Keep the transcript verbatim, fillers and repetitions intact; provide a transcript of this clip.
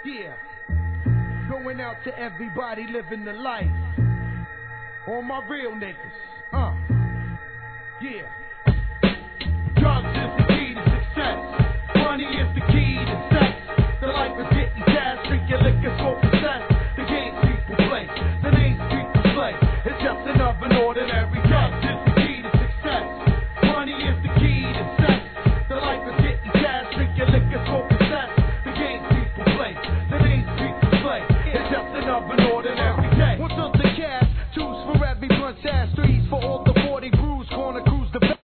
Yeah, going out to everybody living the life. All my real niggas.